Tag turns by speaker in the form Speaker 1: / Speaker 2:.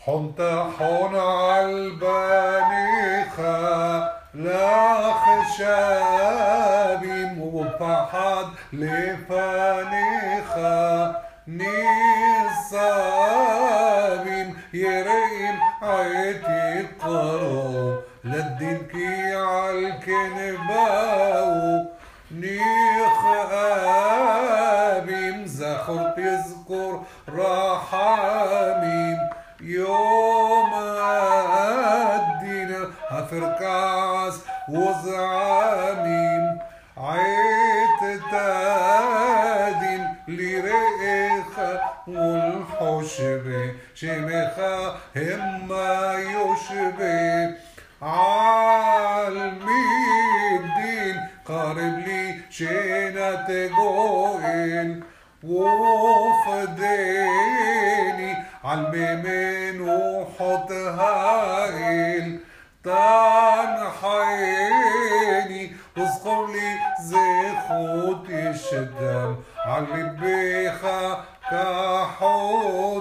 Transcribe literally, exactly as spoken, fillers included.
Speaker 1: حنت حون عالبانيخة لا خشابي مبحد لفانيخة نصابين يرين عيتي قرو لدينكي عالكنباو نيخ آبيم زخر تذكر رحاميم يوم الدين هفركاس وزعاميم عيت تادين لريخة والحشبة شمخة هما يشبه عالمي قارب لي شينة جوين وفديني عالميمين وحط هايل تنحيني واذكر لي زي خوت الشدام عاللي بيخا كحول